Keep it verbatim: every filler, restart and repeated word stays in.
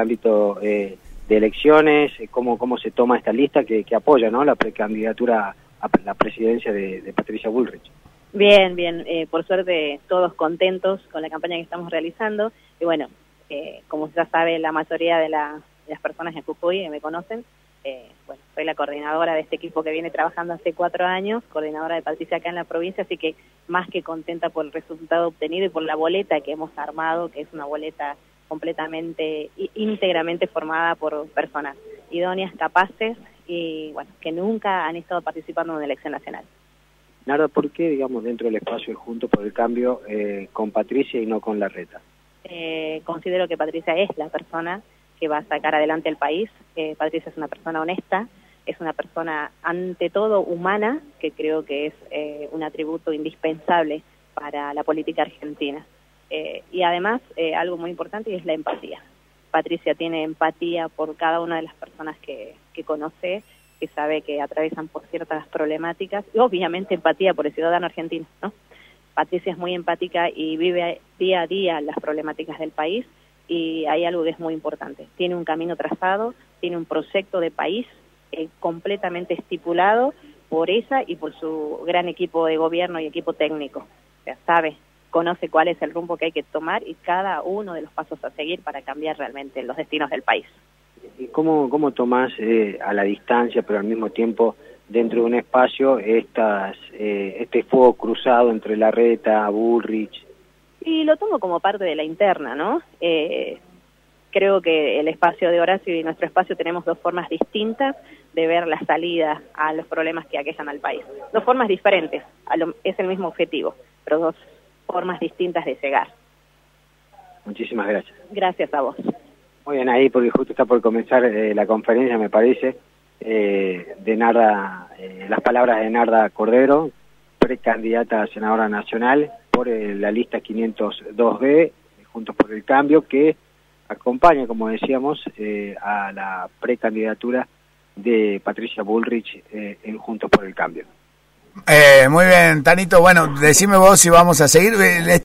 ámbito eh, de elecciones, cómo, cómo se toma esta lista que, que apoya, ¿no?, la precandidatura a la presidencia de, de Patricia Bullrich. Bien, bien, eh, por suerte todos contentos con la campaña que estamos realizando, y bueno, eh, como ya sabe la mayoría de, la, de las personas en Jujuy que me conocen, eh, bueno, soy la coordinadora de este equipo que viene trabajando hace cuatro años, coordinadora de Patricia acá en la provincia, así que más que contenta por el resultado obtenido y por la boleta que hemos armado, que es una boleta completamente, íntegramente formada por personas idóneas, capaces y bueno, que nunca han estado participando en una elección nacional. Narda, ¿por qué, digamos, dentro del espacio de Juntos por el Cambio eh, con Patricia y no con Larreta? Eh, considero que Patricia es la persona que va a sacar adelante el país. Eh, Patricia es una persona honesta, es una persona ante todo humana, que creo que es eh, un atributo indispensable para la política argentina. Eh, y además, eh, algo muy importante es la empatía. Patricia tiene empatía por cada una de las personas que, que conoce, que sabe que atraviesan por ciertas problemáticas, y obviamente empatía por el ciudadano argentino, ¿no? Patricia es muy empática y vive día a día las problemáticas del país, y hay algo que es muy importante. Tiene un camino trazado, tiene un proyecto de país eh, completamente estipulado por ella y por su gran equipo de gobierno y equipo técnico. O sea, sabe, conoce cuál es el rumbo que hay que tomar y cada uno de los pasos a seguir para cambiar realmente los destinos del país. ¿Y cómo, cómo tomás eh, a la distancia, pero al mismo tiempo dentro de un espacio, estas, eh, este fuego cruzado entre Larreta, Bullrich? Y lo tomo como parte de la interna, ¿no? Eh, creo que el espacio de Horacio y nuestro espacio tenemos dos formas distintas de ver la salida a los problemas que aquejan al país. Dos formas diferentes, a lo, es el mismo objetivo, pero dos formas distintas de llegar. Muchísimas gracias. Gracias a vos. Muy bien, ahí porque justo está por comenzar eh, la conferencia, me parece, eh, de Narda, eh, las palabras de Narda Cordero, precandidata a senadora nacional por eh, la lista quinientos dos B, Juntos por el Cambio, que acompaña, como decíamos, eh, a la precandidatura de Patricia Bullrich eh, en Juntos por el Cambio. Eh, muy bien, Tanito, bueno, decime vos si vamos a seguir.